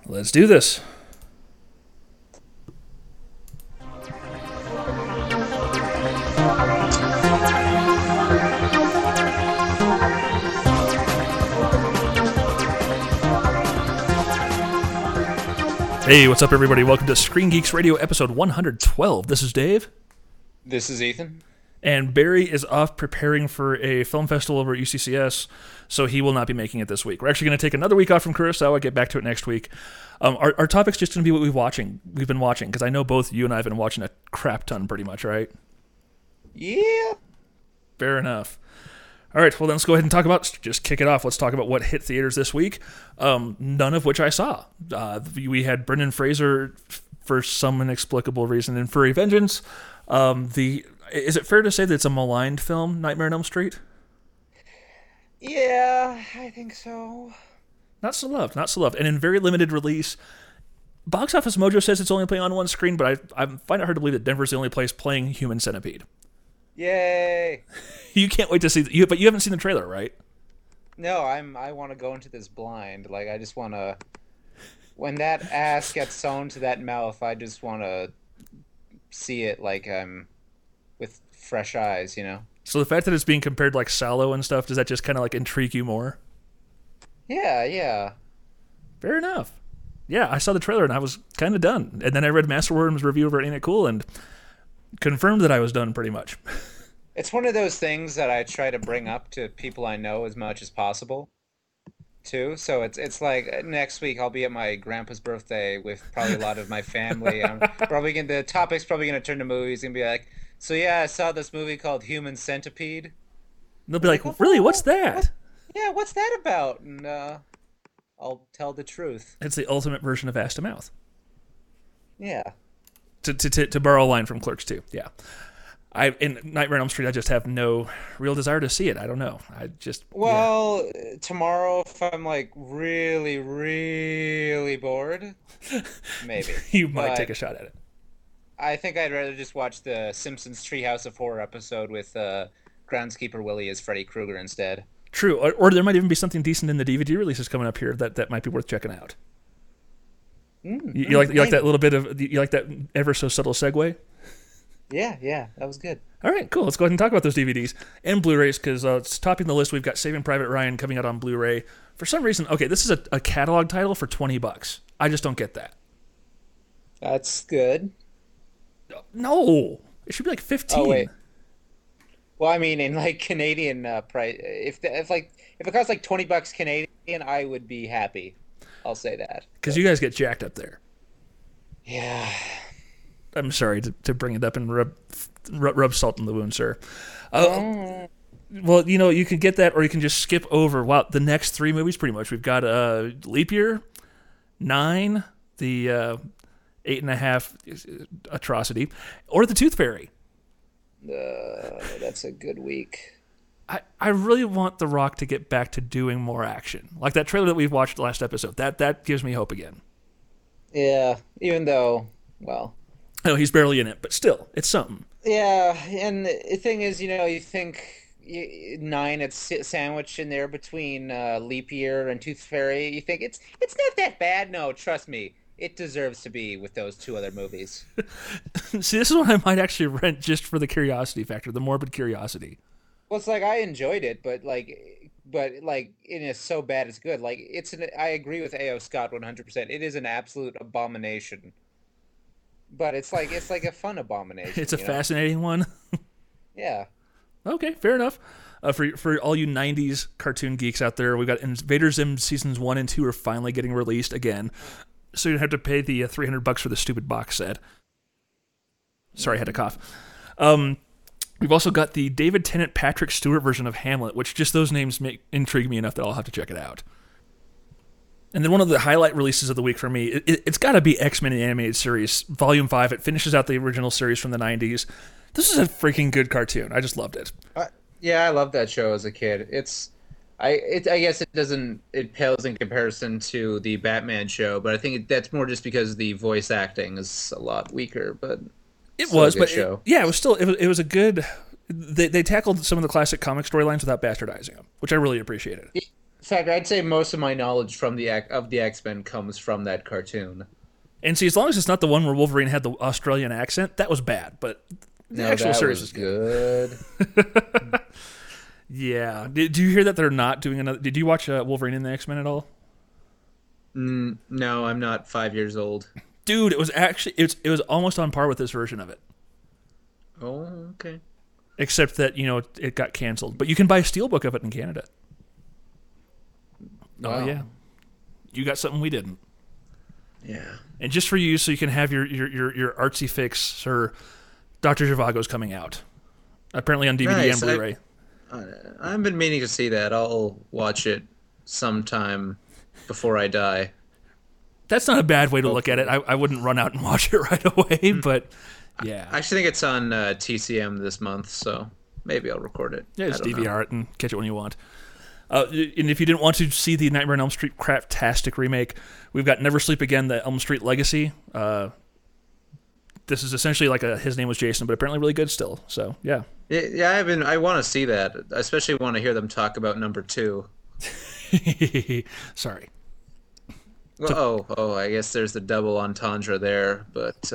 Let's do this. Hey, what's up, everybody? Welcome to Screen Geeks Radio, episode 112. This is Dave. This is Ethan. And Barry is off preparing for a film festival over at UCCS, so he will not be making it this week. We're actually going to take another week off from Kurosawa, get back to it next week. Our topic's just going to be what we've been watching, because I know both you and I have been watching a crap ton pretty much, right? Yeah. Fair enough. All right, well, then let's go ahead and just kick it off. Let's talk about what hit theaters this week, none of which I saw. We had Brendan Fraser, for some inexplicable reason, in Furry Vengeance. Is it fair to say that it's a maligned film, Nightmare on Elm Street? Yeah, I think so. Not so loved. And in very limited release, Box Office Mojo says it's only playing on one screen, but I find it hard to believe that Denver's the only place playing Human Centipede. Yay! You can't wait to see but you haven't seen the trailer, right? No, I want to go into this blind. Like, I just want to. When that ass gets sewn to that mouth, I just want to see it like I'm with fresh eyes, you know? So the fact that it's being compared to like Sallow and stuff, does that just kind of like intrigue you more? Yeah. Fair enough. Yeah, I saw the trailer and I was kind of done. And then I read Masterworm's review over at Ain't It Cool and confirmed that I was done pretty much. It's one of those things that I try to bring up to people I know as much as possible, too. So it's like next week I'll be at my grandpa's birthday with probably a lot of my family. The topic's probably gonna turn to movies and be like, so yeah, I saw this movie called Human Centipede. And they'll be like, really, what's that? What's that about? And I'll tell the truth. It's the ultimate version of ass to mouth. Yeah. To borrow a line from Clerks 2, yeah. In Nightmare on Elm Street, I just have no real desire to see it. I don't know. Tomorrow, if I'm like really, really bored, maybe you might take a shot at it. I think I'd rather just watch the Simpsons Treehouse of Horror episode with Groundskeeper Willie as Freddy Krueger instead. True, or there might even be something decent in the DVD releases coming up here that might be worth checking out. You like that little bit of you like that ever so subtle segue? Yeah, that was good. All right, cool. Let's go ahead and talk about those DVDs and Blu-rays because it's topping the list. We've got Saving Private Ryan coming out on Blu-ray. For some reason, okay, this is a catalog title for $20. I just don't get that. That's good. No, it should be like 15. Oh wait. Well, I mean, in like Canadian price, if it costs like $20 Canadian, I would be happy. I'll say that. Because you guys get jacked up there. Yeah. I'm sorry to bring it up and rub salt in the wound, sir. Well, you can get that or you can just skip over, the next three movies pretty much. We've got Leap Year, 9, the 8.5 atrocity, or The Tooth Fairy. That's a good week. I really want The Rock to get back to doing more action. Like that trailer that we've watched last episode. That gives me hope again. Yeah, even though, well... No, he's barely in it, but still, it's something. Yeah, and the thing is, you think 9, it's sandwiched in there between Leap Year and Tooth Fairy. You think it's not that bad? No, trust me. It deserves to be with those two other movies. See, this is what I might actually rent just for the curiosity factor, the morbid curiosity. Well, it's like I enjoyed it, but it is so bad it's good. Like I agree with A.O. Scott 100%. It is an absolute abomination. But it's like a fun abomination. It's a fascinating one. Yeah. Okay, fair enough. For all you 90s cartoon geeks out there, we've got Invader Zim seasons 1 and 2 are finally getting released again. So you don't have to pay the $300 for the stupid box set. Sorry, I had to cough. We've also got the David Tennant, Patrick Stewart version of Hamlet, which just those names intrigue me enough that I'll have to check it out. And then one of the highlight releases of the week for me, it's got to be X-Men the Animated Series, Volume 5. It finishes out the original series from the 90s. This is a freaking good cartoon. I just loved it. Yeah, I loved that show as a kid. I guess it pales in comparison to the Batman show, but I think that's more just because the voice acting is a lot weaker, but it was, but show. It was still it was a good. They tackled some of the classic comic storylines without bastardizing them, which I really appreciated. In fact, I'd say most of my knowledge from the X-Men comes from that cartoon. And see, as long as it's not the one where Wolverine had the Australian accent, that was bad. But the No, actual that series was is good. good. Yeah. Did you hear that they're not doing another? Did you watch Wolverine and the X Men at all? No, I'm not 5 years old. Dude, it was actually it was almost on par with this version of it, Oh, okay. except that it got canceled. But you can buy a steelbook of it in Canada. Oh Wow. yeah, you got something we didn't. Yeah. And just for you, so you can have your artsy fix. Sir, Doctor Zhivago's coming out, apparently on DVD and Nice. Blu-ray. I've been meaning to see that. I'll watch it sometime before I die. That's not a bad way to look at it. I wouldn't run out and watch it right away, but yeah. I actually think it's on TCM this month, so maybe I'll record it. Yeah, I just don't know. DVR it and catch it when you want. And if you didn't want to see the Nightmare on Elm Street craptastic remake, we've got Never Sleep Again, the Elm Street Legacy. This is essentially like His Name Was Jason, but apparently really good still. So, yeah. Yeah, I want to see that. I especially want to hear them talk about number two. Sorry. Well, I guess there's the double entendre there, but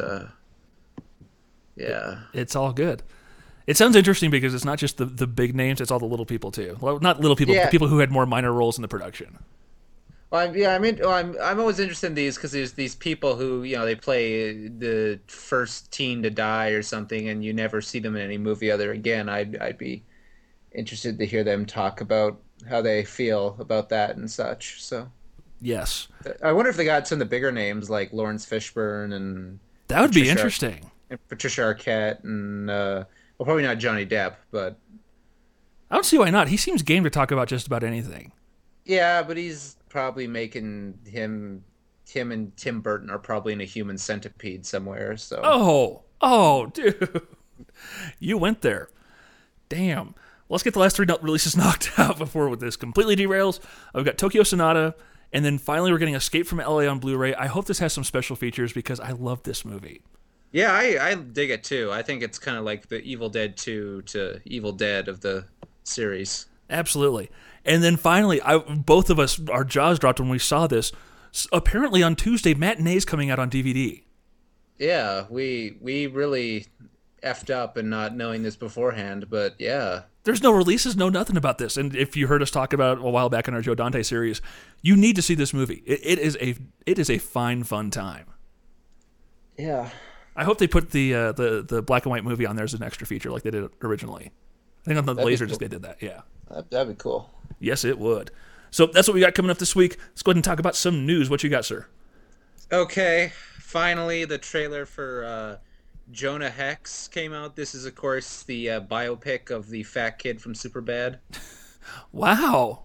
yeah. It's all good. It sounds interesting because it's not just the big names, it's all the little people too. Well, not little people, but Yeah. the people who had more minor roles in the production. Well, I'm always interested in these because there's these people who they play the first teen to die or something, and you never see them in any movie other again. I'd be interested to hear them talk about how they feel about that and such. So Yes. I wonder if they got some of the bigger names like Lawrence Fishburne and That would be Patricia- interesting. Patricia Arquette and well, probably not Johnny Depp, but I don't see why not. He seems game to talk about just about anything. yeah, but he's probably making him and Tim Burton are probably in a Human Centipede somewhere. So Oh, dude. You went there. Damn. Let's get the last three releases knocked out before this completely derails. We've got Tokyo Sonata, and then finally we're getting Escape from LA on Blu-ray. I hope this has some special features because I love this movie. yeah, I dig it too. I think it's kind of like the Evil Dead 2 to Evil Dead of the series. Absolutely. And then finally, both of us, our jaws dropped when we saw this. Apparently on Tuesday, Matinee's coming out on DVD. Yeah, we really effed up and not knowing this beforehand, but yeah. There's no releases, no nothing about this. And if you heard us talk about it a while back in our Joe Dante series, you need to see this movie. It is a fine, fun time. Yeah. I hope they put the black and white movie on there as an extra feature like they did originally. I think on the That'd be Laserdisc cool. they did that, yeah. That'd be cool. Yes, it would. So that's what we got coming up this week. Let's go ahead and talk about some news. What you got, sir? Okay, finally the trailer for Jonah Hex came out. This is, of course, the biopic of the fat kid from Superbad. Wow.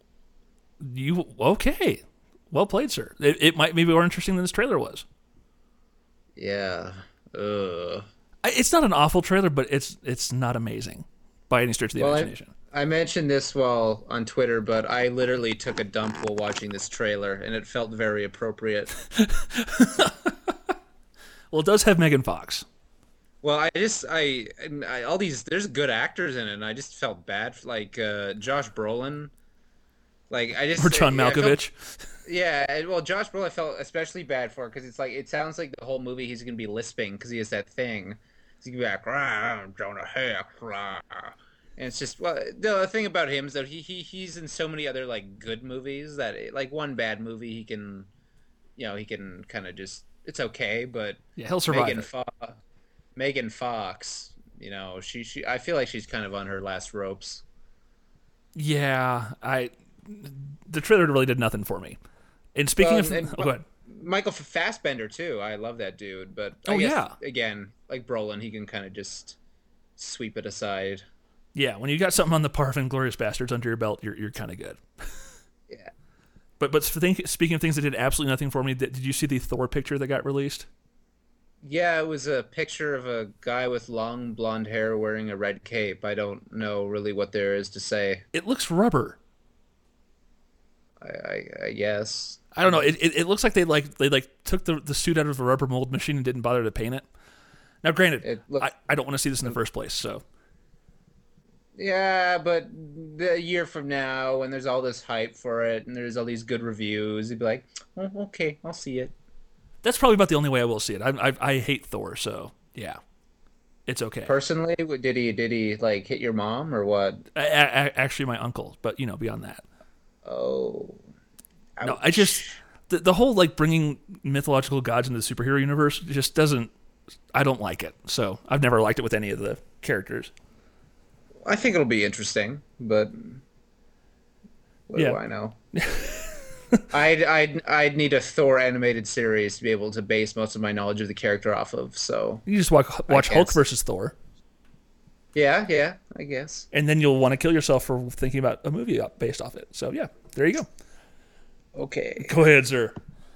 Okay. Well played, sir. It might be more interesting than this trailer was. Yeah. Ugh. It's not an awful trailer, but it's not amazing by any stretch of the imagination. I mentioned this while on Twitter, but I literally took a dump while watching this trailer, and it felt very appropriate. Well, it does have Megan Fox. Well, I all these there's good actors in it, and I just felt bad for, like Josh Brolin. Like I just Or John I felt- Malkovich. well, Josh Brolin I felt especially bad for because it's like it sounds like the whole movie he's gonna be lisping because he has that thing. He's gonna be like, "I'm Jonah Hex," and it's just the thing about him is that he's in so many other like good movies that like one bad movie he can kind of just it's okay, but Yeah, he'll survive. Megan Fox, she I feel like she's kind of on her last ropes. Yeah, the trailer really did nothing for me. And speaking of, and- go ahead. Michael Fassbender too. I love that dude, but I Oh, guess, yeah. again, like Brolin, he can kind of just sweep it aside. Yeah, when you got something on the par of Inglourious Bastards under your belt, you're kind of good. Yeah. But speaking of things that did absolutely nothing for me, did you see the Thor picture that got released? Yeah, it was a picture of a guy with long blonde hair wearing a red cape. I don't know really what there is to say. It looks rubber. I guess. I don't know. It looks like they took the suit out of a rubber mold machine and didn't bother to paint it. Now, granted, It looked- I don't want to see this in the first place. So Yeah, but the year from now, when there's all this hype for it and there's all these good reviews, you'd be like, oh, okay, I'll see it. That's probably about the only way I will see it. I hate Thor, so yeah, it's okay. Personally, did he like hit your mom or what? Actually, my uncle, but beyond that, Oh, no. I just ouch. the whole like bringing mythological gods into the superhero universe just doesn't. I don't like it. So I've never liked it with any of the characters. I think it'll be interesting, but what Yeah, do I know? I'd need a Thor animated series to be able to base most of my knowledge of the character off of. So you just I watch Hulk guess, versus Thor, yeah, yeah, I guess. and then you'll want to kill yourself for thinking about a movie based off it. So yeah, there you go. Okay. Go ahead, sir.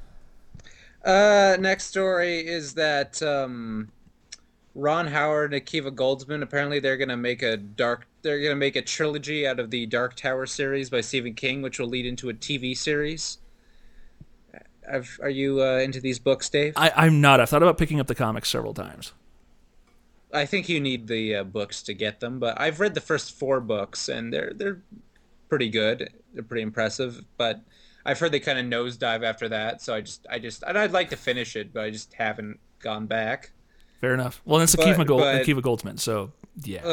Next story is that Ron Howard and Akiva Goldsman apparently they're gonna make a trilogy out of the Dark Tower series by Stephen King, which will lead into a TV series. Are you into these books, Dave? I'm not. I've thought about picking up the comics several times. I think you need the books to get them, but I've read the first four books and they're pretty good. They're pretty impressive, but I've heard they kind of nosedive after that. So and I'd like to finish it, but I just haven't gone back. Fair enough. Well, it's But Akiva Goldsman, so yeah.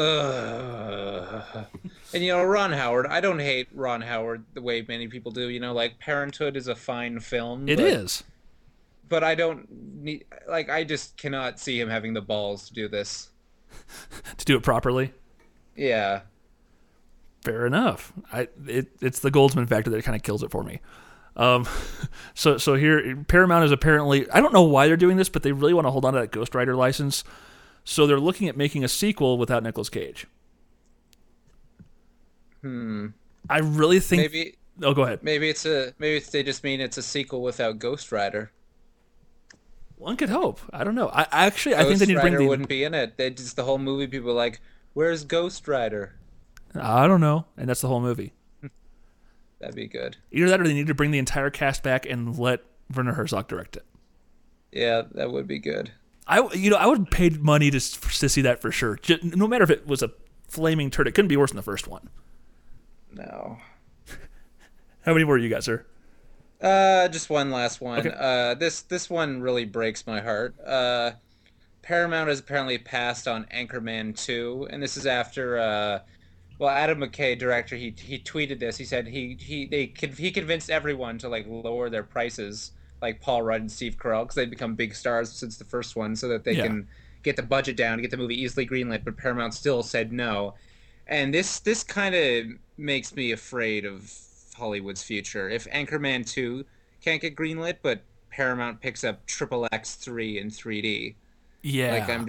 and Ron Howard. I don't hate Ron Howard the way many people do. Like Parenthood is a fine film, It is. but I don't need like I just cannot see him having the balls to do this. To do it properly. Yeah. Fair enough. It's the Goldsman factor that kind of kills it for me. Um, so here Paramount is apparently, I don't know why they're doing this, but they really want to hold on to that Ghost Rider license. So they're looking at making a sequel without Nicolas Cage. I really think. Maybe Oh, go ahead. they just mean it's a sequel without Ghost Rider. One could hope. I don't know. I think they Ghost need to bring Rider the. wouldn't be in it. They just the whole movie. People are like, "Where's Ghost Rider?" I don't know, and that's the whole movie. That'd be good. Either that, or they need to bring the entire cast back and let Werner Herzog direct it. Yeah, that would be good. I would pay money to see that for sure. No matter if it was a flaming turd, it couldn't be worse than the first one. No. How many more you got, sir? Just one last one. Okay. This one really breaks my heart. Paramount has apparently passed on Anchorman 2, and this is after Adam McKay, director, he tweeted this. He said he convinced everyone to like lower their prices, like Paul Rudd and Steve Carell, because they've become big stars since the first one, so that they Yeah. can get the budget down, get the movie easily greenlit. But Paramount still said no, and this kind of makes me afraid of Hollywood's future. If Anchorman 2 can't get greenlit, but Paramount picks up Triple X 3 in 3D, like Yeah.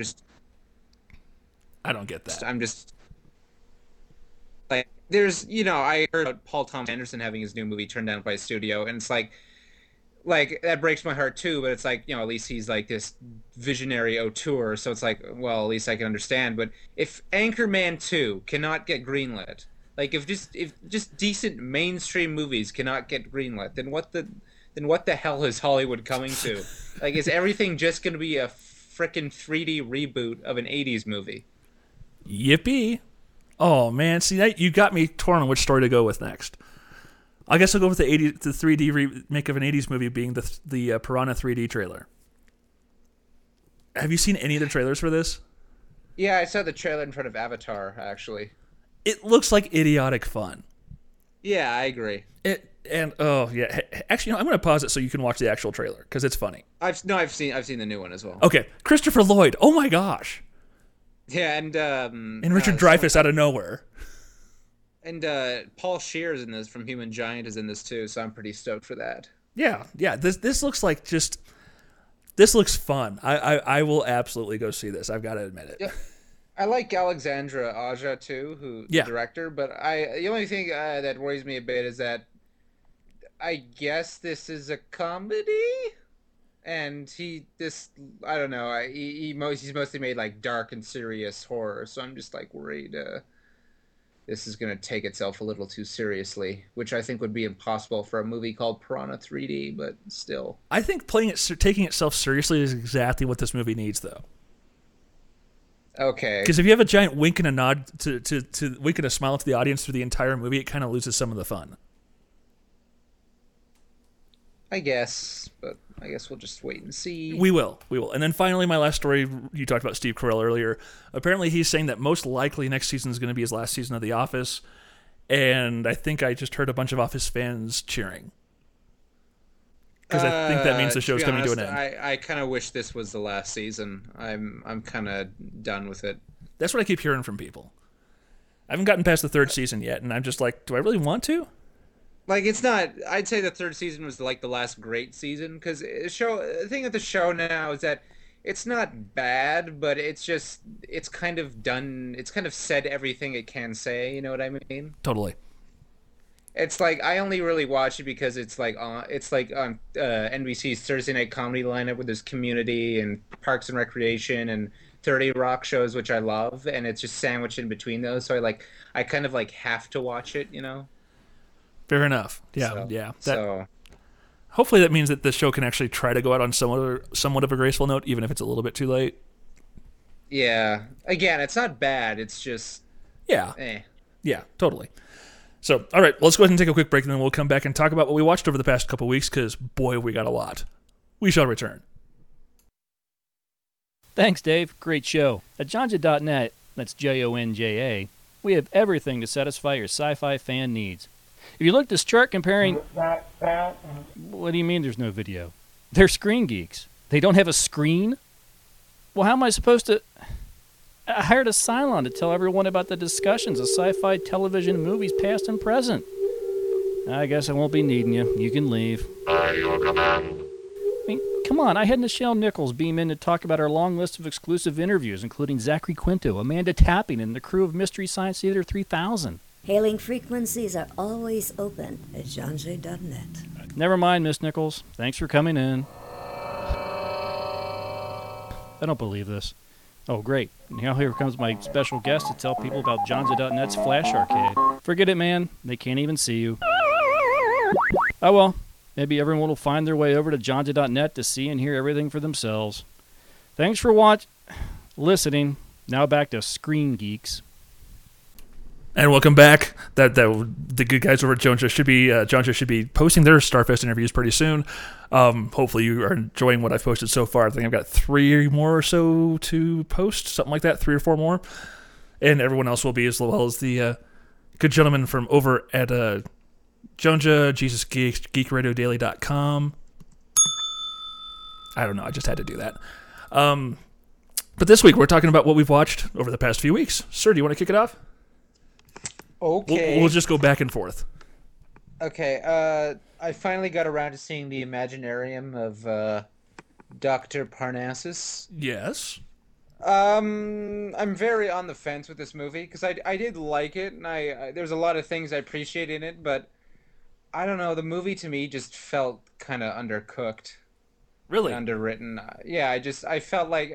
I don't get that. I'm just like there's I heard about Paul Thomas Anderson having his new movie turned down by a studio, and it's like that breaks my heart too, but it's like at least he's like this visionary auteur, so it's like, well, at least I can understand. But if Anchorman 2 cannot get greenlit, like if just decent mainstream movies cannot get greenlit, then what the hell is Hollywood coming to? Like, is everything just going to be a frickin' 3D reboot of an 80s movie? Yippee. Oh, man. See, you got me torn on which story to go with next. I guess I'll go with the 3D remake of an 80s movie being the Piranha 3D trailer. Have you seen any of the trailers for this? Yeah, I saw the trailer in front of Avatar, actually. It looks like idiotic fun. Yeah, I agree. Oh yeah. Actually, I'm going to pause it so you can watch the actual trailer because it's funny. I've seen the new one as well. Okay, Christopher Lloyd. Oh my gosh. Yeah, And Richard Dreyfuss out of nowhere. and Paul Shear's in this from Human Giant is in this too, so I'm pretty stoked for that. Yeah. This looks like this looks fun. I will absolutely go see this. I've got to admit it. Yeah, I like Alexandra Aja too, the Yeah. director, but the only thing that worries me a bit is that I guess this is a comedy, and I don't know, he's mostly made like dark and serious horror, so I'm just like worried this is going to take itself a little too seriously, which I think would be impossible for a movie called Piranha 3D, but still. I think taking itself seriously is exactly what this movie needs, though. Okay. Because if you have a giant wink and a nod to wink and a smile to the audience through the entire movie, it kind of loses some of the fun. I guess, but I guess we'll just wait and see. We will. And then finally, my last story, you talked about Steve Carell earlier. Apparently, he's saying that most likely next season is going to be his last season of The Office. And I think I just heard a bunch of Office fans cheering. Because I think that means the show's coming to an end. I kind of wish this was the last season. I'm kind of done with it. That's what I keep hearing from people. I haven't gotten past the third season yet, and I'm just like, do I really want to? Like, it's not. I'd say the third season was like the last great season, because the thing with the show now is that it's not bad, but it's kind of done. It's kind of said everything it can say. You know what I mean? Totally. It's like I only really watch it because it's like on NBC's Thursday night comedy lineup with there's Community and Parks and Recreation and 30 Rock shows, which I love, and it's just sandwiched in between those. So I kind of like have to watch it, you know. Fair enough. Yeah, So, yeah. so Hopefully that means that the show can actually try to go out on somewhat of a graceful note, even if it's a little bit too late. yeah. Again, it's not bad. It's just Yeah. eh. Yeah, totally. So, all right, let's go ahead and take a quick break, and then we'll come back and talk about what we watched over the past couple weeks, because, boy, we got a lot. We shall return. Thanks, Dave. Great show. At Jonja.net, that's Jonja, we have everything to satisfy your sci-fi fan needs. If you look at this chart comparing... What do you mean there's no video? They're screen geeks. They don't have a screen? Well, how am I supposed to... I hired a Cylon to tell everyone about the discussions of sci-fi television movies past and present. I guess I won't be needing you. You can leave. I mean, come on. I had Nichelle Nichols beam in to talk about our long list of exclusive interviews, including Zachary Quinto, Amanda Tapping, and the crew of Mystery Science Theater 3000. Hailing frequencies are always open at jonj.net. Never mind, Miss Nichols. Thanks for coming in. I don't believe this. Oh, great. Now here comes my special guest to tell people about Jonja.net's Flash Arcade. Forget it, man. They can't even see you. Oh, well. Maybe everyone will find their way over to Jonja.net to see and hear everything for themselves. Thanks for listening. Now back to Screen Geeks. And welcome back. The good guys over at Jonja should be posting their Starfest interviews pretty soon. Hopefully you are enjoying what I've posted so far. I think I've got 3 more or so to post, something like that, 3 or 4 more. And everyone else will be, as well as the good gentleman from over at Jonja, Jesus Geeks, GeekRadioDaily.com. I don't know. I just had to do that. But this week we're talking about what we've watched over the past few weeks. Sir, do you want to kick it off? Okay. We'll just go back and forth. Okay. I finally got around to seeing the Imaginarium of Dr. Parnassus. Yes. I'm very on the fence with this movie because I did like it, and there's a lot of things I appreciate in it, but I don't know, the movie to me just felt kind of undercooked. Really? Underwritten. Yeah, I felt like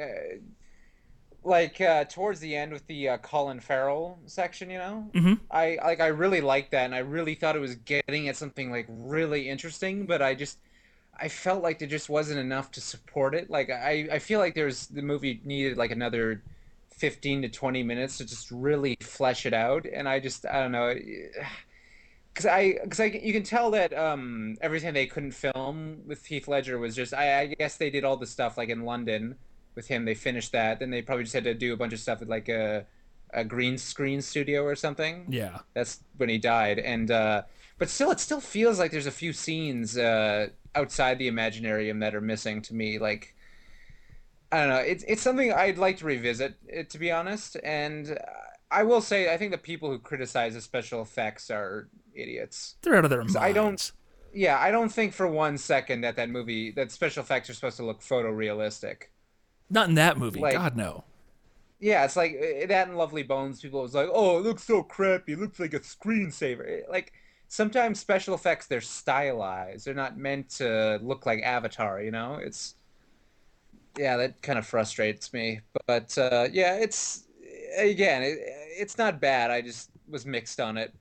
towards the end with the Colin Farrell section, you know, Mm-hmm. I really liked that, and I really thought it was getting at something like really interesting, but I felt like there just wasn't enough to support it. Like I feel like the movie needed like another 15 to 20 minutes to just really flesh it out, and I don't know, because you can tell that everything they couldn't film with Heath Ledger was just I guess they did all the stuff like in London with him. They finished that, then they probably just had to do a bunch of stuff at like a green screen studio or something. Yeah. That's when he died, and but still, it still feels like there's a few scenes outside the Imaginarium that are missing to me. Like, I don't know, it's something I'd like to revisit, to be honest. And I will say, I think the people who criticize the special effects are idiots. They're out of their minds. I don't think for one second that special effects are supposed to look photorealistic. Not in that movie. Like, God, no. Yeah, it's like that in Lovely Bones. People was like, "Oh, it looks so crappy. It looks like a screensaver." Like, sometimes special effects, they're stylized. They're not meant to look like Avatar. You know, that kind of frustrates me. But yeah, it's not bad. I just was mixed on it.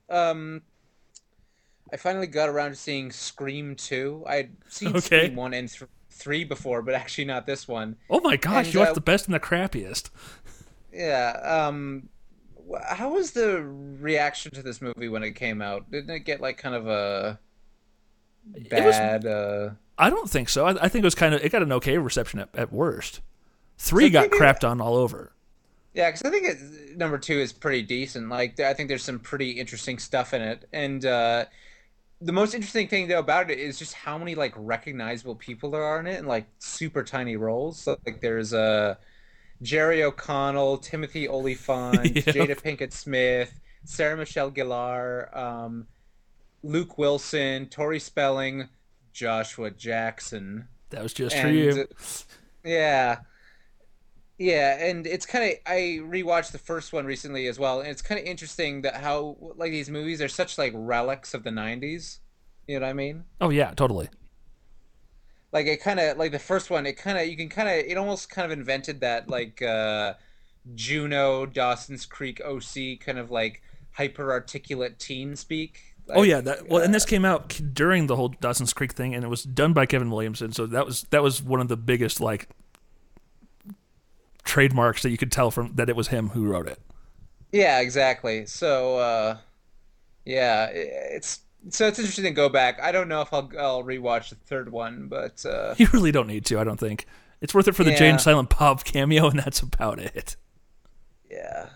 I finally got around to seeing Scream 2. I'd seen Scream 1 and 3 before, but actually not this one. Oh my gosh, And, you watched the best and the crappiest. Yeah. How was the reaction to this movie when it came out? Didn't it get like kind of a It was. bad? I don't think so. I think it was kind of. It got an okay reception at worst. 'Cause I Three got think crapped on all over. yeah, because I think number two is pretty decent. Like I think there's some pretty interesting stuff in it, and the most interesting thing though about it is just how many like recognizable people there are in it, and like super tiny roles. So, like there's Jerry O'Connell, Timothy Olyphant, Jada Yep, Pinkett Smith, Sarah Michelle Gellar, Luke Wilson, Tori Spelling, Joshua Jackson, that was just for and you. yeah, yeah, and it's kind of I rewatched the first one recently as well, and it's kind of interesting that how like these movies are such like relics of the '90s. You know what I mean? Oh yeah, totally. Like it kind of like the first one, it kind of you can kind of it almost kind of invented that like Juno, Dawson's Creek, OC kind of like hyper articulate teen speak. Oh Like yeah, that well, and this came out during the whole Dawson's Creek thing, and it was done by Kevin Williamson. So that was one of the biggest like trademarks that you could tell from that it was him who wrote it. yeah, exactly. So yeah, it's so it's interesting to go back. I don't know if I'll rewatch the third one, but You really don't need to. I don't think it's worth it for the Jay and yeah, Silent Bob cameo, and that's about it. yeah.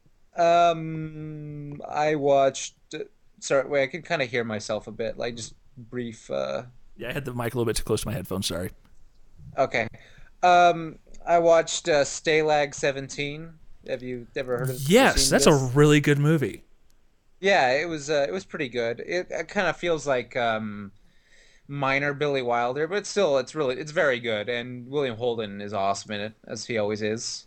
I watched. Sorry, wait. I can kind of hear myself a bit. Like just brief. Yeah, I had the mic a little bit too close to my headphones. Sorry. Okay. I watched Stalag 17. Have you ever heard of or Yes, seen that's a this? really good movie. Yeah, it was pretty good. It kind of feels like minor Billy Wilder, but still, it's very good. And William Holden is awesome in it, as he always is.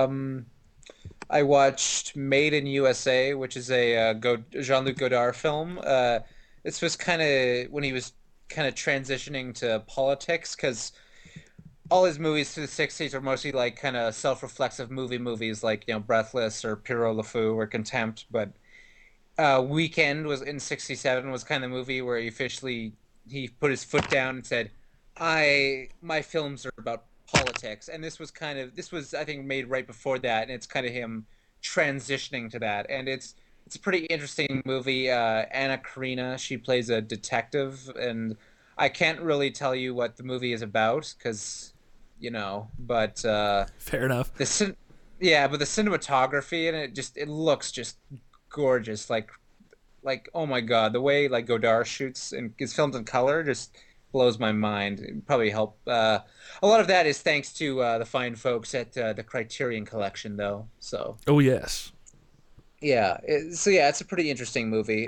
I watched Made in USA, which is a Jean-Luc Godard film. This was kind of when he was kind of transitioning to politics because all his movies through the '60s are mostly like kind of self-reflexive movies like Breathless or Pierrot Le Fou or Contempt. But Weekend was in '67 was kind of the movie where he put his foot down and said, "I my films are about politics," and this was I think made right before that, and it's kind of him transitioning to that, and it's a pretty interesting movie. Anna Karina, she plays a detective, and I can't really tell you what the movie is about because but Fair enough. the cin- yeah, but the cinematography in it it looks just gorgeous, like oh my god, the way like Godard shoots and his films in color just blows my mind. It probably help. A lot of that is thanks to the fine folks at the Criterion Collection, though. So Oh yes. yeah, it's a pretty interesting movie.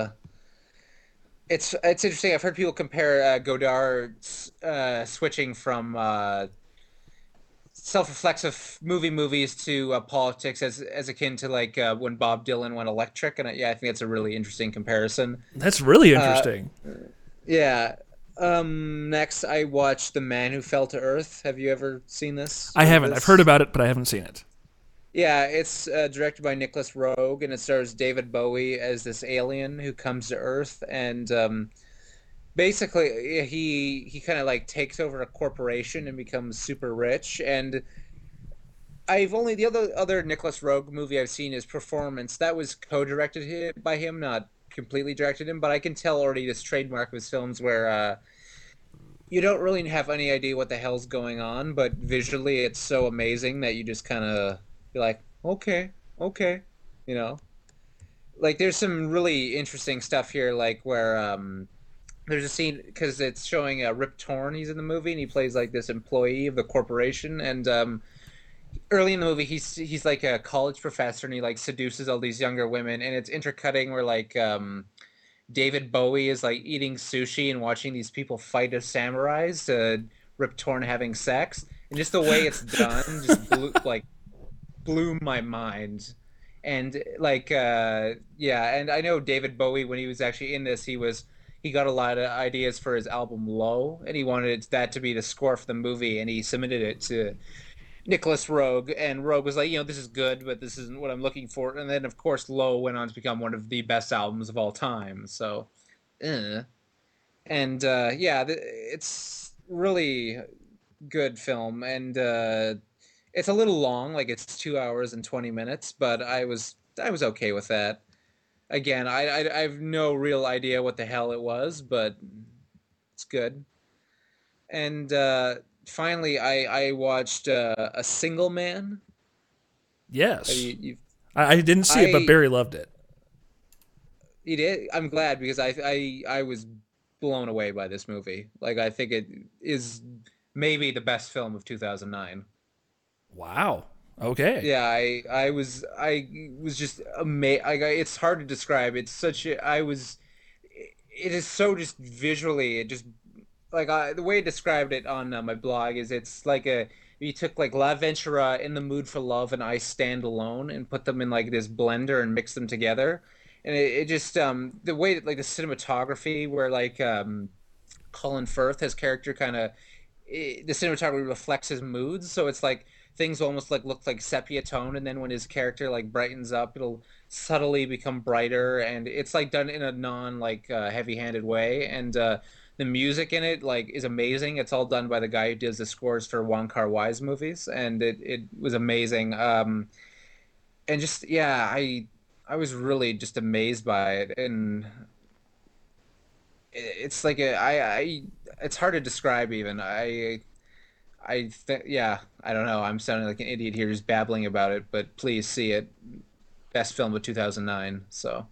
It's interesting. I've heard people compare Godard switching from self-reflexive movies to politics as akin to like when Bob Dylan went electric, and yeah, I think that's a really interesting comparison. That's really Uh, interesting. Yeah. Next, I watched The Man Who Fell to Earth. Have you ever seen this? I Heard of haven't. I've heard this? about it, but I haven't seen it. Yeah, it's directed by Nicholas Roeg, and it stars David Bowie as this alien who comes to Earth, and basically he kind of like takes over a corporation and becomes super rich. And I've only the other Nicholas Roeg movie I've seen is Performance. That was co-directed by him, not completely directed him, but I can tell already this trademark of his films where you don't really have any idea what the hell's going on, but visually it's so amazing that you just kind of be like, okay, okay, you know. Like there's some really interesting stuff here, like where there's a scene because it's showing Rip Torn. He's in the movie and he plays like this employee of the corporation, and early in the movie he's like a college professor and he like seduces all these younger women, and it's intercutting where like David Bowie is like eating sushi and watching these people fight as samurais to Rip Torn having sex, and just the way it's done just blew my mind. And like yeah, and I know David Bowie when he was actually in this, he got a lot of ideas for his album Low, and he wanted that to be the score for the movie, and he submitted it to Nicholas Roeg, and Roeg was like, this is good, but this isn't what I'm looking for. And then, of course, Low went on to become one of the best albums of all time. So, and yeah, it's really good film, and It's a little long, like it's 2 hours and 20 minutes, but I was okay with that. Again, I have no real idea what the hell it was, but it's good. And finally, I watched A Single Man. Have Yes. you I didn't see it, but I Barry loved it. you did? I'm glad because I was blown away by this movie. Like I think it is maybe the best film of 2009. Wow. Okay. Yeah, I was just amazed. It's hard to describe. It's such a I was. It is so just visually. It just like the way I described it on my blog is it's like a you took like La Ventura, In the Mood for Love, and I Stand Alone and put them in like this blender and mixed them together, and it just the way that like the cinematography where like Colin Firth, his character, kind of the cinematography reflects his moods, so it's like things almost like look like sepia tone, and then when his character like brightens up, it'll subtly become brighter, and it's like done in a non like heavy-handed way, and the music in it like is amazing. It's all done by the guy who does the scores for Wong Kar-wai's movies, and it was amazing. And just yeah, I was really just amazed by it, and it's like it's hard to describe even. I think yeah, I don't know. I'm sounding like an idiot here just babbling about it, but please see it. Best film of 2009. So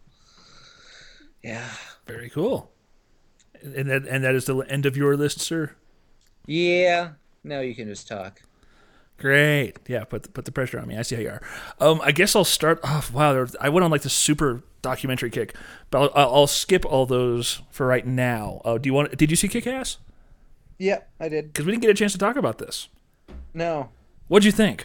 yeah, Very cool. And that is the end of your list, sir. yeah. Now you can just talk. Great. Yeah, put the pressure on me. I see how you are. I guess I'll start off. Wow, I went on like the super documentary kick, but I'll skip all those for right now. Did you see Kick-Ass? Yeah, I did. Because we didn't get a chance to talk about this. No. What'd you think?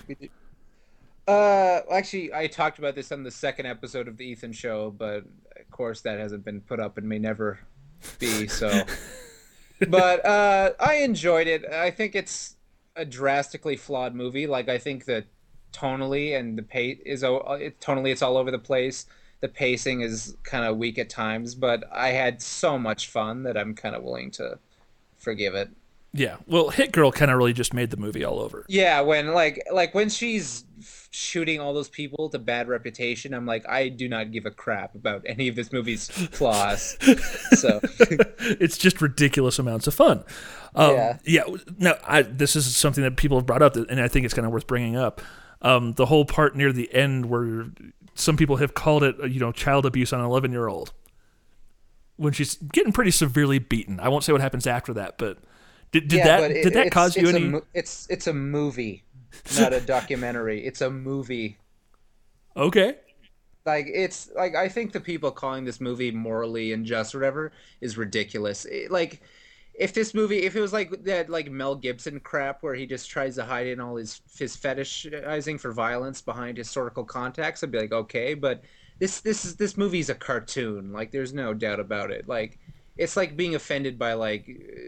Actually, I talked about this on the second episode of the Ethan Show, but of course that hasn't been put up and may never be. So, but I enjoyed it. I think it's a drastically flawed movie. Like I think that tonally and the pace is tonally it's all over the place. The pacing is kind of weak at times, but I had so much fun that I'm kind of willing to forgive it. Yeah. Well, Hit Girl kind of really just made the movie all over. Yeah, when like when she's shooting all those people to bad reputation, I'm like, I do not give a crap about any of this movie's flaws. So It's just ridiculous amounts of fun. yeah, Yeah. Now, this is something that people have brought up, and I think it's kind of worth bringing up. The whole part near the end where some people have called it, child abuse on an 11-year-old. When she's getting pretty severely beaten. I won't say what happens after that, but did that cause you any? It's a movie, not a documentary. It's a movie. Okay. Like it's like I think the people calling this movie morally unjust or whatever is ridiculous. Like if it was like that like Mel Gibson crap where he just tries to hide in all his fetishizing for violence behind historical context, I'd be like okay, but this movie's a cartoon. Like there's no doubt about it. Like it's like being offended by like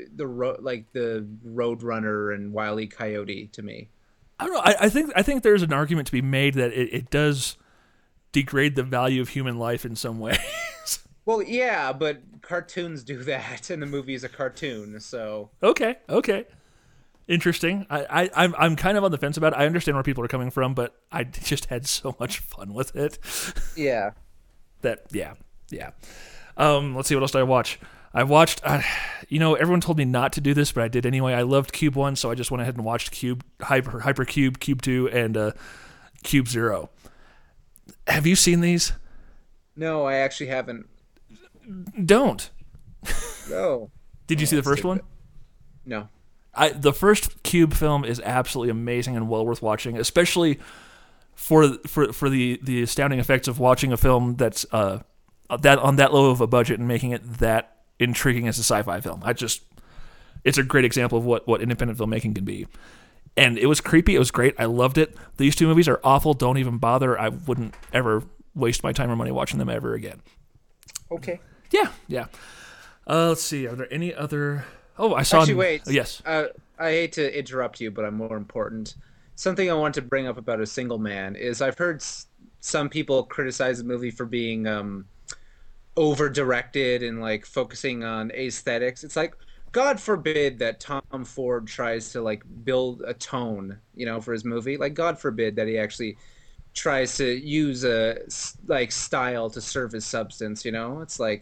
the Roadrunner and Wile E. Coyote to me. I don't know. I think there's an argument to be made that it does degrade the value of human life in some ways. Well, yeah, but cartoons do that, and the movie is a cartoon, so Okay. Interesting. I'm kind of on the fence about it. I understand where people are coming from, but I just had so much fun with it. yeah. Yeah. Let's see, what else did I watch? I watched, everyone told me not to do this, but I did anyway. I loved Cube 1, so I just went ahead and watched Hypercube, Cube 2, and Cube 0. Have you seen these? No, I actually haven't. Don't. No. Did you see the first one? No. The first Cube film is absolutely amazing and well worth watching, especially for the astounding effects of watching a film that's that on that low of a budget and making it that intriguing as a sci-fi film. It's a great example of what independent filmmaking can be. And it was creepy. It was great. I loved it. These two movies are awful. Don't even bother. I wouldn't ever waste my time or money watching them ever again. Okay. Yeah. Let's see. Are there any other? Oh, I saw. Actually, wait. Oh, yes. I hate to interrupt you, but I'm more important. Something I want to bring up about A Single Man is I've heard some people criticize the movie for being over directed and like focusing on aesthetics. It's like God forbid that Tom Ford tries to like build a tone, for his movie. Like, God forbid that he actually tries to use a like style to serve his substance. It's like,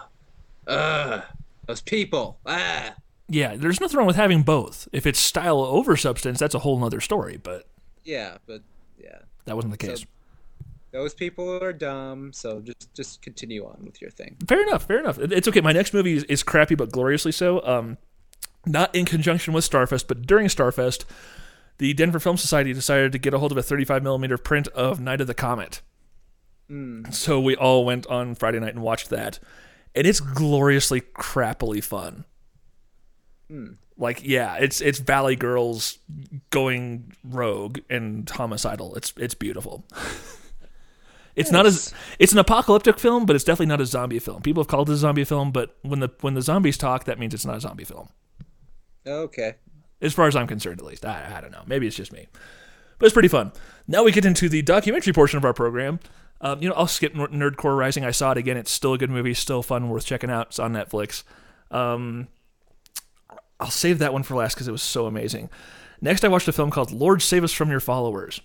those people. Yeah, there's nothing wrong with having both. If it's style over substance, that's a whole nother story. But yeah, that wasn't the case. So those people are dumb. So just continue on with your thing. Fair enough. It's okay. My next movie is crappy, but gloriously so. Not in conjunction with Starfest, but during Starfest, the Denver Film Society decided to get a hold of a 35mm print of Night of the Comet. So we all went on Friday night and watched that. And it's gloriously crappily fun. Like, yeah, it's Valley Girls going rogue and homicidal. It's beautiful. It's not it's an apocalyptic film, but it's definitely not a zombie film. People have called it a zombie film, but when the zombies talk, that means it's not a zombie film. Okay. As far as I'm concerned, at least. I don't know. Maybe it's just me. But it's pretty fun. Now we get into the documentary portion of our program. I'll skip Nerdcore Rising. I saw it again. It's still a good movie, still fun, worth checking out. It's on Netflix. I'll save that one for last because it was so amazing. Next, I watched a film called Lord Save Us From Your Followers.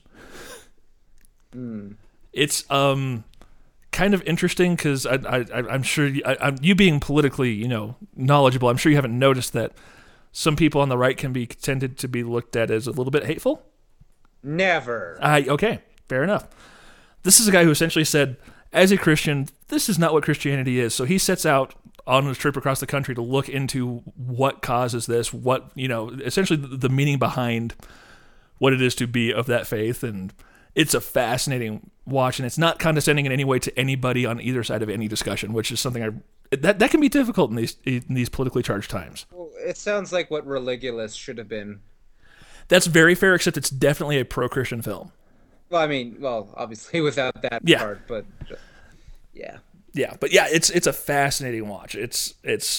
It's kind of interesting because I'm sure you being politically knowledgeable, I'm sure you haven't noticed that some people on the right can be tended to be looked at as a little bit hateful. Never. Okay, fair enough. This is a guy who essentially said, as a Christian, this is not what Christianity is. So he sets out on a trip across the country to look into what causes this, what, essentially the meaning behind what it is to be of that faith. And it's a fascinating watch, and it's not condescending in any way to anybody on either side of any discussion, which is something that can be difficult in these politically charged times. Well, it sounds like what Religulous should have been. That's very fair, except it's definitely a pro-Christian film. Well, obviously without that part, but yeah. Yeah, but yeah, it's a fascinating watch. It's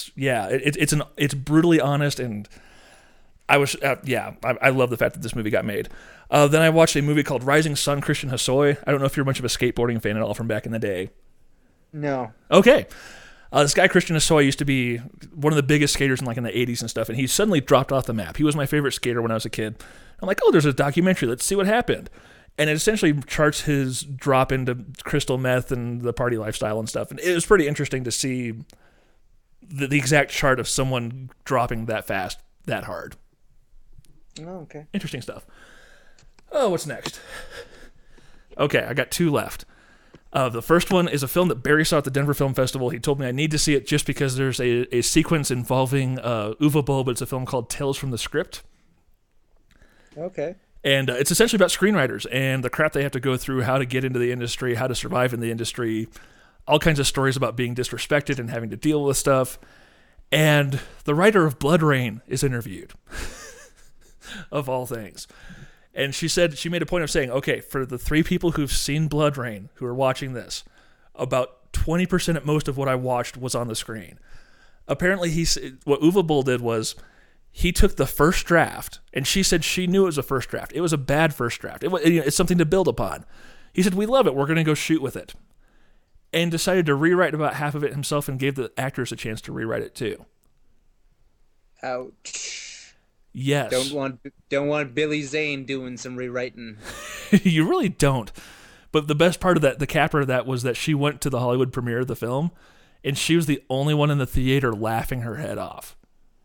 brutally honest, and I love the fact that this movie got made. Then I watched a movie called Rising Sun Christian Hosoi. I don't know if you're much of a skateboarding fan at all from back in the day. No. Okay. This guy Christian Hosoi used to be one of the biggest skaters in the 80s and stuff, and he suddenly dropped off the map. He was my favorite skater when I was a kid. I'm like, oh, there's a documentary. Let's see what happened. And it essentially charts his drop into crystal meth and the party lifestyle and stuff. And it was pretty interesting to see the exact chart of someone dropping that fast, that hard. Oh, okay. Interesting stuff. Oh, what's next? Okay, I got two left. The first one is a film that Barry saw at the Denver Film Festival. He told me I need to see it just because there's a sequence involving Uwe Boll, but it's a film called Tales from the Script. Okay. And it's essentially about screenwriters and the crap they have to go through, how to get into the industry, how to survive in the industry, all kinds of stories about being disrespected and having to deal with stuff. And the writer of Blood Rain is interviewed, of all things. And she made a point of saying, okay, for the 3 people who've seen Blood Rain, who are watching this, about 20% at most of what I watched was on the screen. Apparently, what Uwe Boll did was, he took the first draft, and she said she knew it was a first draft. It was a bad first draft. It's something to build upon. He said, we love it. We're going to go shoot with it. And decided to rewrite about half of it himself and gave the actors a chance to rewrite it too. Ouch. Yes. Don't want Billy Zane doing some rewriting. You really don't. But the best part of that, the capper of that, was that she went to the Hollywood premiere of the film, and she was the only one in the theater laughing her head off.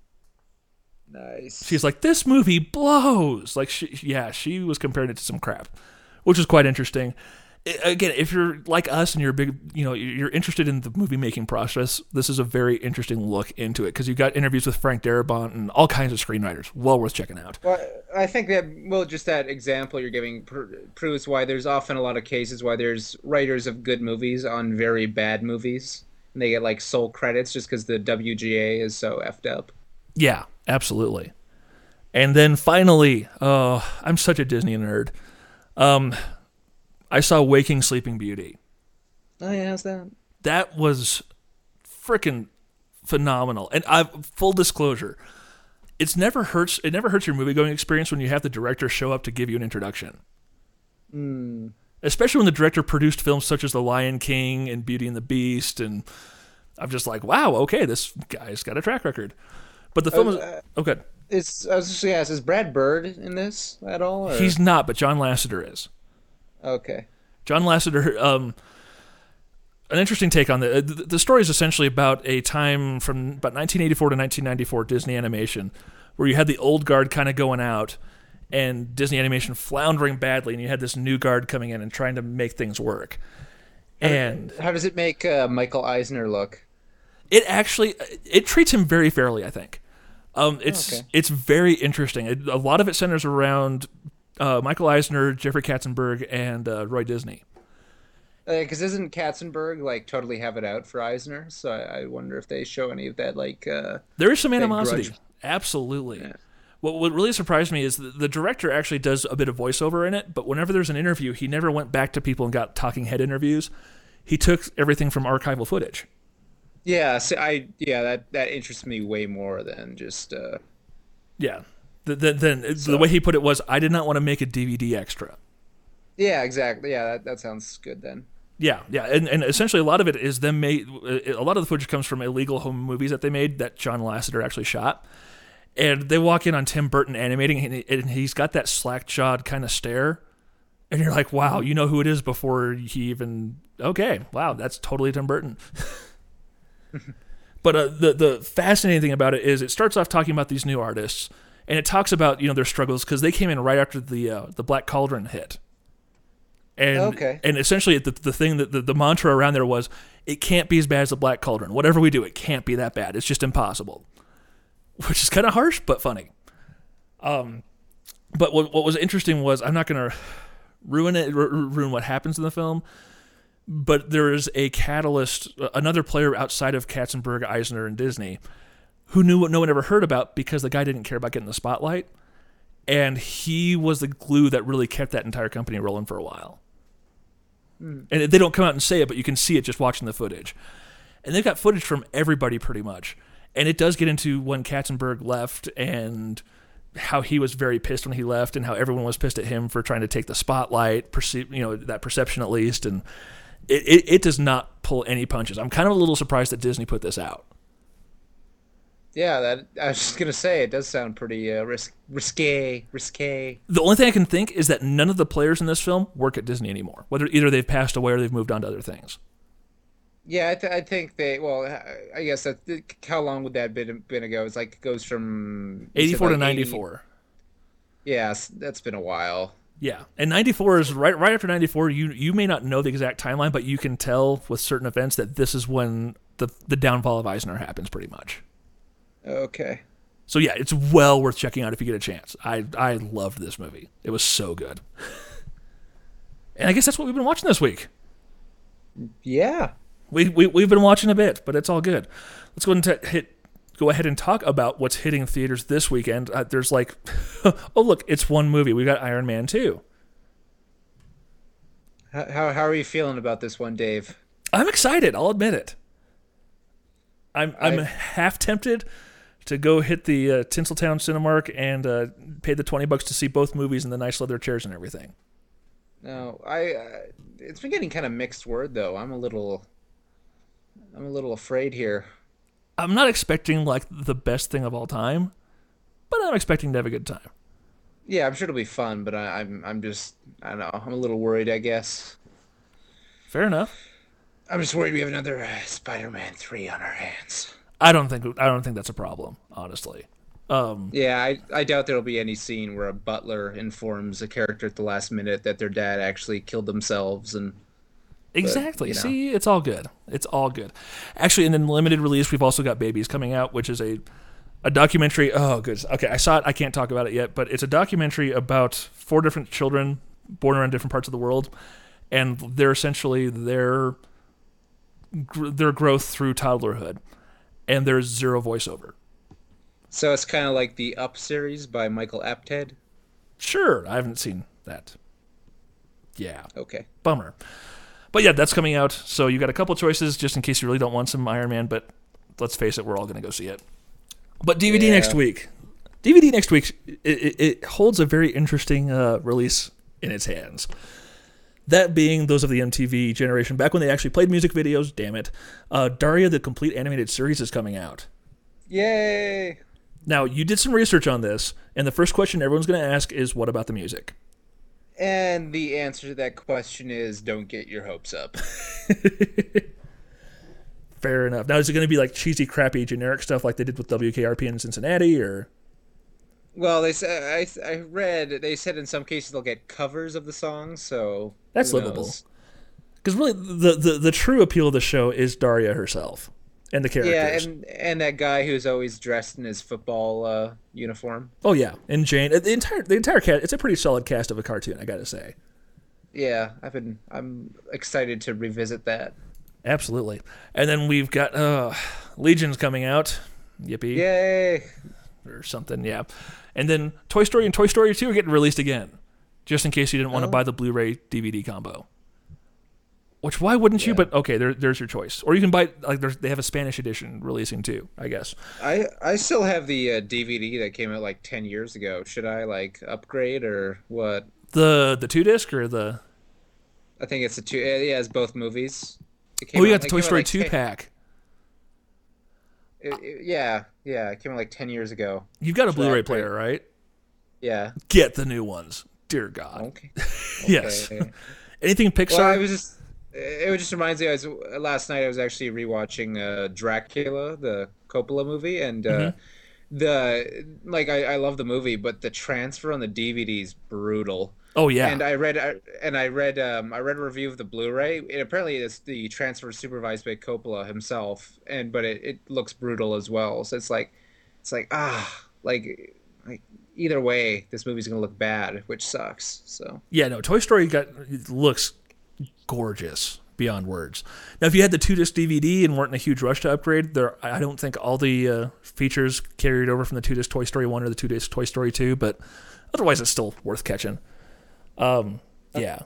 Nice. She's like, this movie blows. Like, she was comparing it to some crap, which is quite interesting. Again, if you're like us and you're you're interested in the movie making process, this is a very interesting look into it because you've got interviews with Frank Darabont and all kinds of screenwriters. Well worth checking out. Well, I think that just that example you're giving proves why there's often a lot of cases why there's writers of good movies on very bad movies, and they get sole credits just because the WGA is so effed up. Yeah, absolutely. And then finally, I'm such a Disney nerd. I saw Waking Sleeping Beauty. Oh yeah, how's that? That was freaking phenomenal. And full disclosure, it never hurts your movie going experience when you have the director show up to give you an introduction. Especially when the director produced films such as The Lion King and Beauty and the Beast, and I'm just like, wow, okay, this guy's got a track record. But the film is okay. I was just gonna ask, is Brad Bird in this at all? Or? He's not, but John Lasseter is. Okay. John Lasseter. An interesting take on the story is essentially about a time from about 1984 to 1994 Disney Animation, where you had the old guard kind of going out, and Disney Animation floundering badly, and you had this new guard coming in and trying to make things work. And how does it make Michael Eisner look? It treats him very fairly, I think. It's very interesting. A lot of it centers around Michael Eisner, Jeffrey Katzenberg, and Roy Disney. Because isn't Katzenberg like totally have it out for Eisner? So I wonder if they show any of that. Like there is some animosity. Absolutely. Yeah. What really surprised me is the director actually does a bit of voiceover in it, but whenever there's an interview, he never went back to people and got talking head interviews. He took everything from archival footage. Yeah, so that interests me way more than just. Yeah, the way he put it was, I did not want to make a DVD extra. Yeah, exactly. Yeah, that sounds good then. Yeah, and essentially a lot of it is them made. A lot of the footage comes from illegal home movies that they made that John Lasseter actually shot, and they walk in on Tim Burton animating, and he's got that slack-jawed kind of stare, and you're like, wow, you know who it is before he even. Okay, wow, that's totally Tim Burton. But the fascinating thing about it is it starts off talking about these new artists, and it talks about their struggles because they came in right after the Black Cauldron hit. And essentially the thing that the mantra around there was, it can't be as bad as the Black Cauldron. Whatever we do, it can't be that bad. It's just impossible. Which is kind of harsh, but funny. But what was interesting was, I'm not going to ruin what happens in the film, but there is a catalyst, another player outside of Katzenberg, Eisner, and Disney, who knew what no one ever heard about because the guy didn't care about getting the spotlight. And he was the glue that really kept that entire company rolling for a while. And they don't come out and say it, but you can see it just watching the footage. And they've got footage from everybody pretty much. And it does get into when Katzenberg left and how he was very pissed when he left and how everyone was pissed at him for trying to take the spotlight, that perception at least. And it does not pull any punches. I'm kind of a little surprised that Disney put this out. Yeah, I was just gonna say it does sound pretty risque. The only thing I can think is that none of the players in this film work at Disney anymore. Whether either they've passed away or they've moved on to other things. Yeah, I think they. Well, I guess that. How long would that been ago? It's like it goes from 84 to 94. Yeah, that's been a while. Yeah, and 94 is right after 94. You may not know the exact timeline, but you can tell with certain events that this is when the downfall of Eisner happens, pretty much. Okay. So yeah, it's well worth checking out if you get a chance. I loved this movie. It was so good. And I guess that's what we've been watching this week. Yeah. We've been watching a bit, but it's all good. Let's go ahead and talk about what's hitting theaters this weekend. There's like, oh look, it's one movie. We got Iron Man 2. How are you feeling about this one, Dave? I'm excited. I'll admit it. I'm half tempted to go hit the Tinseltown Cinemark and pay the $20 to see both movies in the nice leather chairs and everything. No, it's been getting kind of mixed word though. I'm a little afraid here. I'm not expecting like the best thing of all time, but I'm expecting to have a good time. Yeah, I'm sure it'll be fun, but I'm just, I don't know, I'm a little worried, I guess. Fair enough. I'm just worried we have another Spider-Man 3 on our hands. I don't think that's a problem, honestly. Yeah, I doubt there'll be any scene where a butler informs a character at the last minute that their dad actually killed themselves and. Exactly. But, See, it's all good. It's all good. Actually, in the limited release, we've also got Babies coming out, which is a documentary. Oh, good. Okay, I saw it. I can't talk about it yet, but it's a documentary about 4 different children born around different parts of the world, and they're essentially their growth through toddlerhood, and there's zero voiceover. So it's kind of like the Up series by Michael Apted? Sure. I haven't seen that. Yeah. Okay. Bummer. But yeah, that's coming out, so you got a couple choices just in case you really don't want some Iron Man, but let's face it, we're all going to go see it. But DVD next week. DVD next week, it holds a very interesting release in its hands. That being those of the MTV generation, back when they actually played music videos, damn it. Daria, the complete animated series is coming out. Yay! Now, you did some research on this, and the first question everyone's going to ask is, what about the music? And the answer to that question is, don't get your hopes up. Fair enough. Now, is it going to be like cheesy, crappy, generic stuff like they did with WKRP in Cincinnati, or? Well, they said I read they said in some cases they'll get covers of the songs, so That's who livable. knows? Because really, the true appeal of the show is Daria herself and the characters. Yeah, and that guy who's always dressed in his football uniform. Oh yeah, and Jane. The entire cast. It's a pretty solid cast of a cartoon, I gotta say. Yeah, I'm excited to revisit that. Absolutely. And then we've got Legion's coming out. Yippee. Yay! Or something, yeah. And then Toy Story and Toy Story 2 are getting released again, just in case you didn't want to buy the Blu-ray DVD combo. Which, why wouldn't you? But okay, there's your choice. Or you can buy, like, they have a Spanish edition releasing too, I guess. I still have the DVD that came out like 10 years ago. Should I like upgrade or what? The 2-disc or the? I think it's the two. Yeah, it's both movies. Oh, you got the Toy Story 2 pack. Yeah, it came out like 10 years ago. You've got a Should I Blu-ray upgrade? player, right? Yeah. Get the new ones. Dear God. Okay. Yes. Okay. Anything Pixar? Well, it just reminds me. Last night I was actually rewatching Dracula, the Coppola movie, and I love the movie, but the transfer on the DVD is brutal. Oh yeah. And I read a review of the Blu-ray. And apparently, it's the transfer supervised by Coppola himself, but it looks brutal as well. So it's like either way, this movie's gonna look bad, which sucks. So yeah, no, Toy Story looks gorgeous beyond words. Now, if you had the 2-disc DVD and weren't in a huge rush to upgrade, I don't think all the features carried over from the 2-disc Toy Story 1 or the 2-disc Toy Story 2, but otherwise, it's still worth catching. Yeah.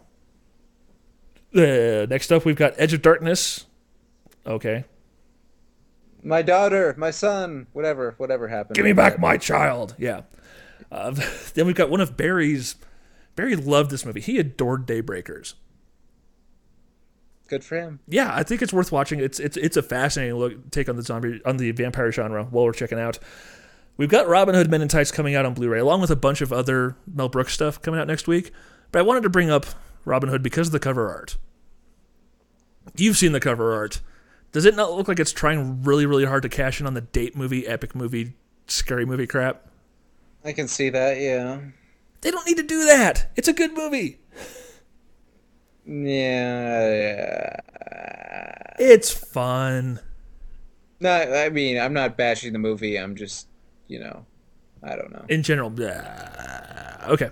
Next up, we've got Edge of Darkness. Okay. my daughter, my son, whatever happened. Give me back my child. Yeah. Then we've got one of Barry's. Barry loved this movie. He adored Daybreakers. Good for him. Yeah, I think it's worth watching. It's a fascinating take on the vampire genre. Well, we're checking out. We've got Robin Hood Men in Tights coming out on Blu-ray, along with a bunch of other Mel Brooks stuff coming out next week. But I wanted to bring up Robin Hood because of the cover art. You've seen the cover art. Does it not look like it's trying really, really hard to cash in on the date movie, epic movie, scary movie crap? I can see that, yeah. They don't need to do that. It's a good movie. Yeah. It's fun. No, I mean, I'm not bashing the movie. I'm just, I don't know. In general, okay.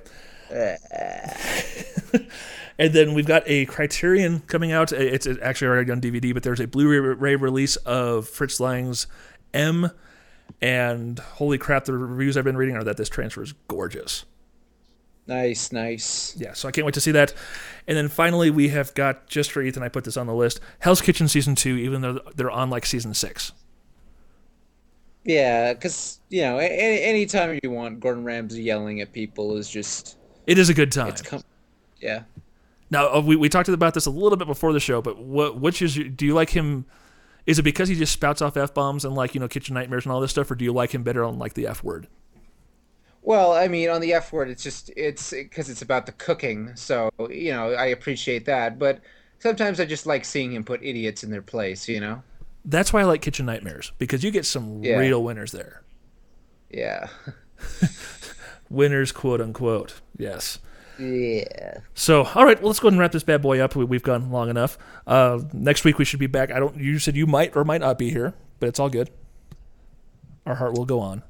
And then we've got a Criterion coming out. It's actually already on DVD, but there's a Blu-ray release of Fritz Lang's M. And holy crap, the reviews I've been reading are that this transfer is gorgeous. Nice. Yeah, so I can't wait to see that. And then finally, we have got, just for Ethan, I put this on the list, Hell's Kitchen Season 2, even though they're on like Season 6. Yeah, because, anytime you want Gordon Ramsay yelling at people is just... It is a good time. Yeah. Now, we talked about this a little bit before the show, but do you like him? Is it because he just spouts off F-bombs and kitchen nightmares and all this stuff, or do you like him better on like the F word? Well, I mean, on the F word, it's because it's about the cooking, so, I appreciate that, but sometimes I just like seeing him put idiots in their place, That's why I like Kitchen Nightmares, because you get some real winners there. Yeah. Winners, quote unquote. Yes. Yeah. So, all right, well, let's go ahead and wrap this bad boy up. We've gone long enough. Next week we should be back. You said you might or might not be here, but it's all good. Our heart will go on.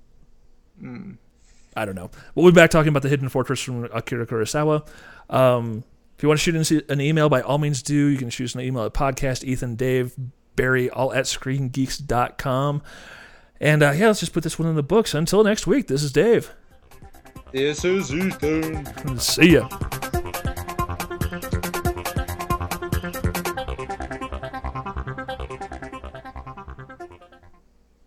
I don't know. We'll be back talking about The Hidden Fortress from Akira Kurosawa. If you want to shoot an email, by all means do. You can shoot us an email at podcast, Ethan, Dave, Barry, all at screengeeks.com. And let's just put this one in the books. Until next week, this is Dave. This is Ethan. See ya.